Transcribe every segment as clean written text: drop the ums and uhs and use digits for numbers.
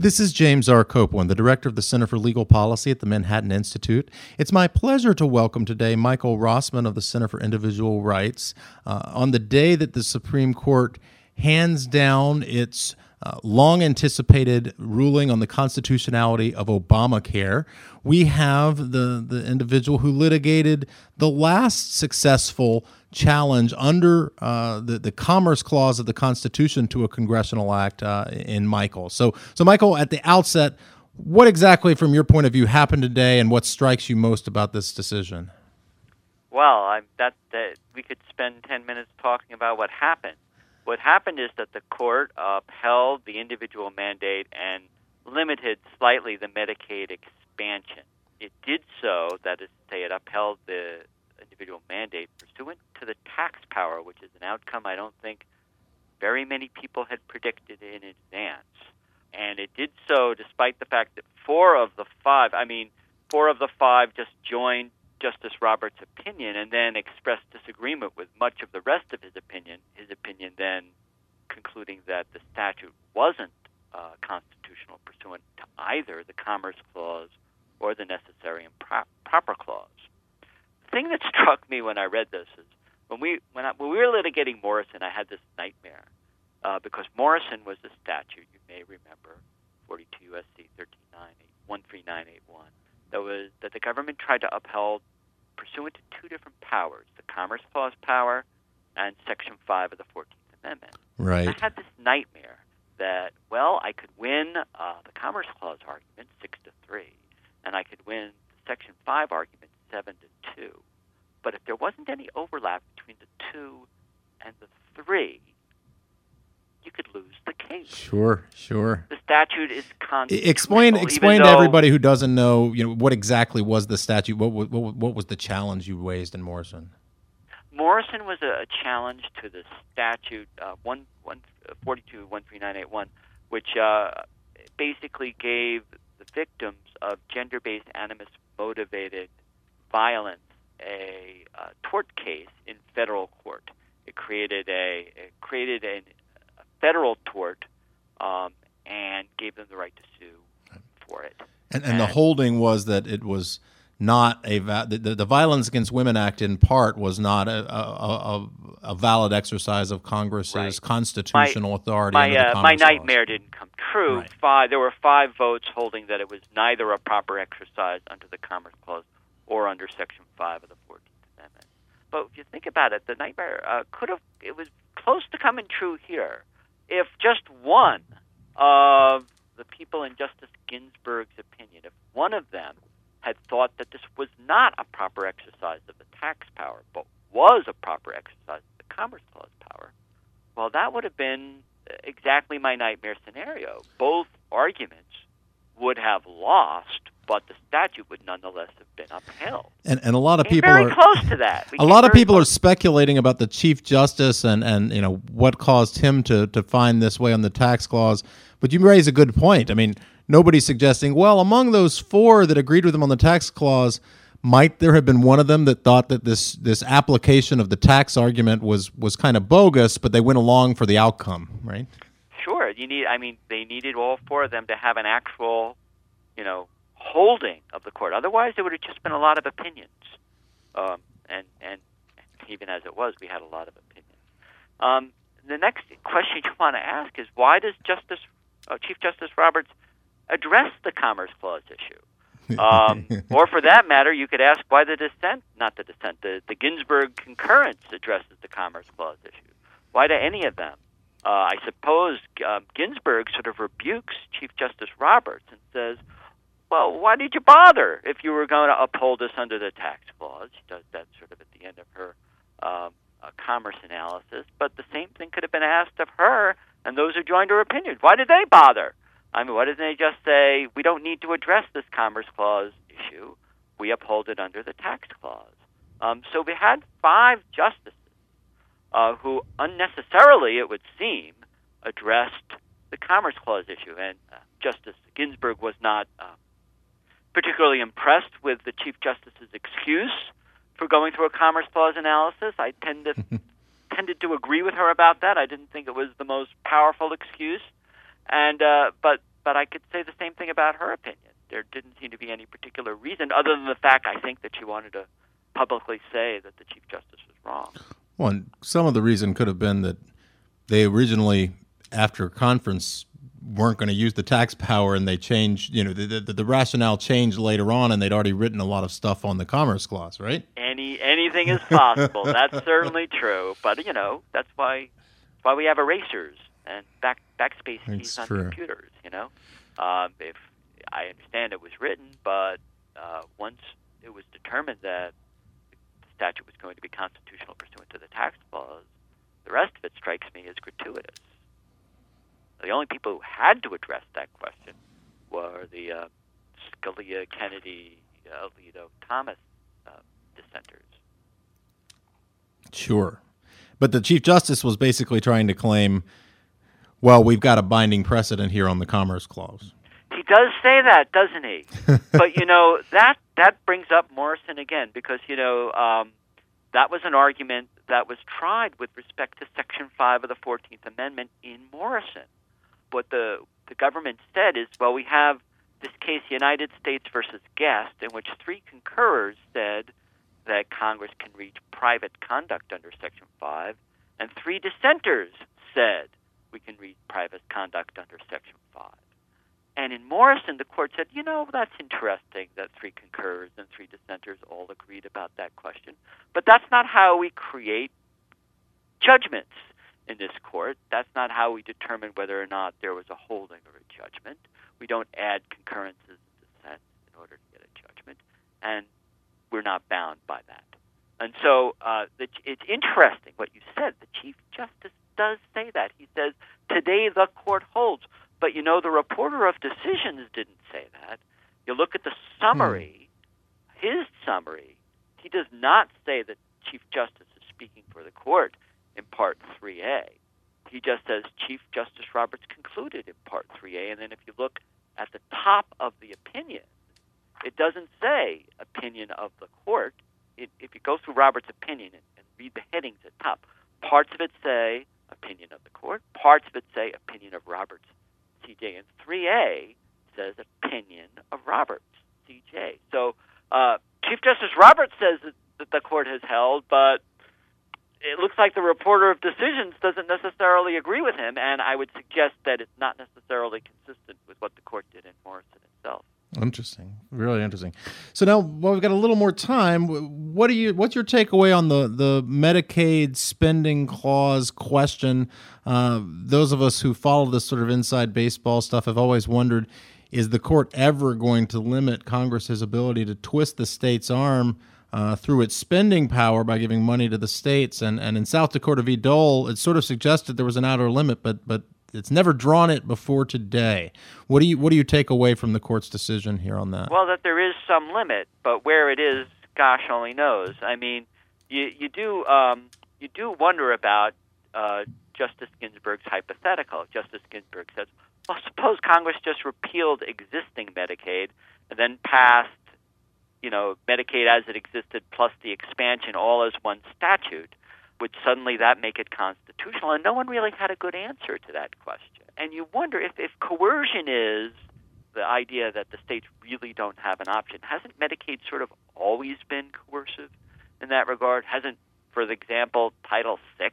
This is James R. Copeland, the director of the Center for Legal Policy at the Manhattan Institute. It's my pleasure to welcome today Michael Rossman of the Center for Individual Rights. On the day that the Supreme Court hands down its long-anticipated ruling on the constitutionality of Obamacare, we have the individual who litigated the last successful challenge under the Commerce Clause of the Constitution to a congressional act in Michael. So Michael, at the outset, what exactly, from your point of view, happened today, and what strikes you most about this decision? Well, we could spend 10 minutes talking about what happened. What happened is that the court upheld the individual mandate and limited slightly the Medicaid expansion. It did so, that is to say, it upheld the individual mandate pursuant to the tax power, which is an outcome I don't think very many people had predicted in advance. And it did so despite the fact that four of the five just joined Justice Roberts' opinion and then expressed disagreement with much of the rest of his opinion then concluding that the statute wasn't constitutional pursuant to either the Commerce Clause or the Necessary and Proper Clause. The thing that struck me when I read this is when we were litigating Morrison, I had this nightmare because Morrison was a statute, you may remember, 42 U.S.C. 13981, that the government tried to uphold pursuant to two different powers, the Commerce Clause power and Section 5 of the 14th Amendment. Right. I had this nightmare that, well, I could win the Commerce Clause argument 6-3, and I could win the Section 5 argument 7-2. But if there wasn't any overlap between the 2 and the 3, you could lose the case. Sure. The statute is constitutional. Explain to everybody who doesn't know, what exactly was the statute. What was the challenge you raised in Morrison? Morrison was a challenge to the statute 142-13981, which basically gave the victims of gender-based animus-motivated violence a tort case in federal court. It created a federal tort and gave them the right to sue for it. And the holding was that it was not the Violence Against Women Act in part was not a valid exercise of Congress's constitutional authority. My nightmare didn't come true. Right. There were 5 votes holding that it was neither a proper exercise under the Commerce Clause or under Section 5 of the 14th Amendment. But if you think about it, the nightmare it was close to coming true here. If just one of the people in Justice Ginsburg's opinion, if one of them had thought that this was not a proper exercise of the tax power, but was a proper exercise of the Commerce Clause power, well, that would have been exactly my nightmare scenario. Both arguments would have lost, but the statute would nonetheless have been upheld. And a lot of people are close to that. A lot of people are speculating about the Chief Justice and what caused him to find this way on the tax clause. But you raise a good point. I mean, nobody's suggesting, well, among those 4 that agreed with him on the tax clause, might there have been one of them that thought that this application of the tax argument was kind of bogus, but they went along for the outcome, right? Sure. They needed all 4 of them to have an actual, holding of the court. Otherwise, there would have just been a lot of opinions. And even as it was, we had a lot of opinions. The next question you want to ask is, why does Chief Justice Roberts address the Commerce Clause issue? Or for that matter, you could ask why the Ginsburg concurrence addresses the Commerce Clause issue. Why do any of them? I suppose Ginsburg sort of rebukes Chief Justice Roberts and says, well, why did you bother if you were going to uphold this under the tax clause? She does that sort of at the end of her commerce analysis. But the same thing could have been asked of her and those who joined her opinion. Why did they bother? Why didn't they just say, we don't need to address this Commerce Clause issue. We uphold it under the tax clause. So we had 5 justices who unnecessarily, it would seem, addressed the Commerce Clause issue. And Justice Ginsburg was not particularly impressed with the Chief Justice's excuse for going through a Commerce Clause analysis. I tended to agree with her about that. I didn't think it was the most powerful excuse. But but I could say the same thing about her opinion. There didn't seem to be any particular reason other than the fact I think that she wanted to publicly say that the Chief Justice was wrong. Well, and some of the reason could have been that they originally, after conference, weren't going to use the tax power, and they changed, the rationale changed later on, and they'd already written a lot of stuff on the Commerce Clause, right? Anything is possible. That's certainly true. But, that's why we have erasers and backspace keys on computers, If I understand it was written, but once it was determined that the statute was going to be constitutional pursuant to the tax clause, the rest of it strikes me as gratuitous. The only people who had to address that question were the Scalia, Kennedy, Alito, Thomas dissenters. Sure. But the Chief Justice was basically trying to claim, well, we've got a binding precedent here on the Commerce Clause. He does say that, doesn't he? But, that brings up Morrison again, because, that was an argument that was tried with respect to Section 5 of the 14th Amendment in Morrison. What the government said is, well, we have this case, United States versus Guest, in which 3 concurrers said that Congress can reach private conduct under Section 5, and 3 dissenters said we can reach private conduct under Section 5. And in Morrison, the court said, that's interesting that 3 concurrers and 3 dissenters all agreed about that question. But that's not how we create judgments in this court. That's not how we determine whether or not there was a holding or a judgment. We don't add concurrences and dissents in order to get a judgment. And we're not bound by that. And so it's interesting what you said. The Chief Justice does say that. He says, today the court holds. But, the reporter of decisions didn't say that. You look at the summary, his summary, he does not say that Chief Justice is speaking for the court in Part 3A. He just says Chief Justice Roberts concluded in Part 3A. And then if you look at the top of the opinion, it doesn't say opinion of the court. If you go through Roberts' opinion and read the headings at top, parts of it say opinion of the court, parts of it say opinion of Roberts, CJ, and 3A says opinion of Roberts, CJ. So Chief Justice Roberts says that the court has held, but it looks like the reporter of decisions doesn't necessarily agree with him, and I would suggest that it's not necessarily consistent with what the court did in Morrison itself. Interesting, really interesting. So now, we've got a little more time. What's your takeaway on the Medicaid spending clause question? Those of us who follow this sort of inside baseball stuff have always wondered: is the court ever going to limit Congress's ability to twist the state's arm through its spending power by giving money to the states? And in South Dakota v. Dole, it sort of suggested there was an outer limit, but it's never drawn it before today. What do you take away from the court's decision here on that? Well, that there is some limit, but where it is, gosh only knows. I mean, you do wonder about Justice Ginsburg's hypothetical. Justice Ginsburg says, well, suppose Congress just repealed existing Medicaid and then passed, Medicaid as it existed plus the expansion all as one statute. Would suddenly that make it constitutional? And no one really had a good answer to that question. And you wonder if coercion is the idea that the states really don't have an option. Hasn't Medicaid sort of always been coercive in that regard? Hasn't, for example, Title VI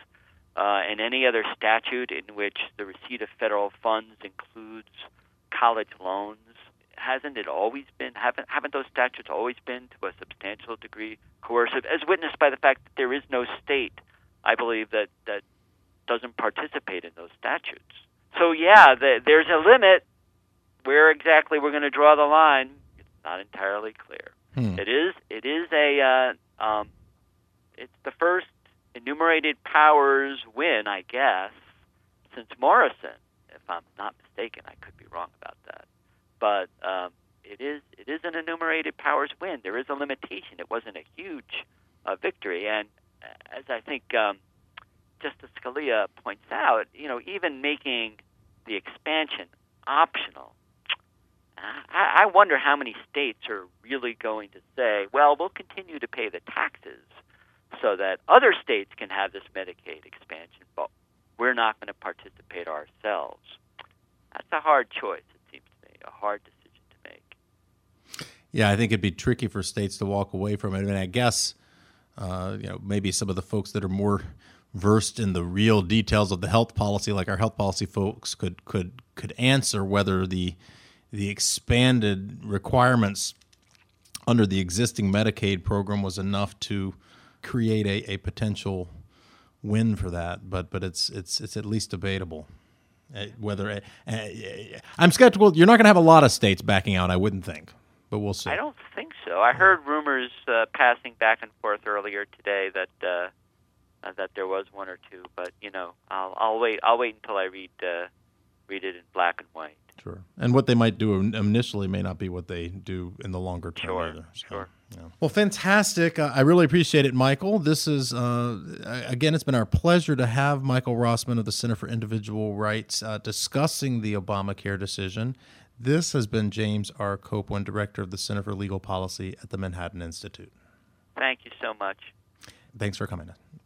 and any other statute in which the receipt of federal funds includes college loans, hasn't it always been, haven't those statutes always been to a substantial degree coercive, as witnessed by the fact that there is no state, I believe, that doesn't participate in those statutes? So yeah, there's a limit. Where exactly we're going to draw the line, it's not entirely clear. It is it's the first enumerated powers win, I guess, since Morrison, if I'm not mistaken. I could be wrong about that. But it is an enumerated powers win. There is a limitation. It wasn't a huge victory. And as I think Justice Scalia points out, even making the expansion optional, I wonder how many states are really going to say, well, we'll continue to pay the taxes so that other states can have this Medicaid expansion, but we're not going to participate ourselves. That's a hard choice, it seems to me, a hard decision to make. Yeah, I think it'd be tricky for states to walk away from it. I mean, I guess, maybe some of the folks that are more versed in the real details of the health policy, like our health policy folks, could answer whether the expanded requirements under the existing Medicaid program was enough to create a potential win for that. But it's at least debatable. Whether I'm skeptical. You're not going to have a lot of states backing out, I wouldn't think, but we'll see. I don't think so. I heard rumors passing back and forth earlier today that there was one or two, but I'll wait. I'll wait until I read it in black and white. Sure. And what they might do initially may not be what they do in the longer term either. So, sure. Yeah. Well, fantastic. I really appreciate it, Michael. This is, again, it's been our pleasure to have Michael Rossman of the Center for Individual Rights discussing the Obamacare decision. This has been James R. Copeland, Director of the Center for Legal Policy at the Manhattan Institute. Thank you so much. Thanks for coming in.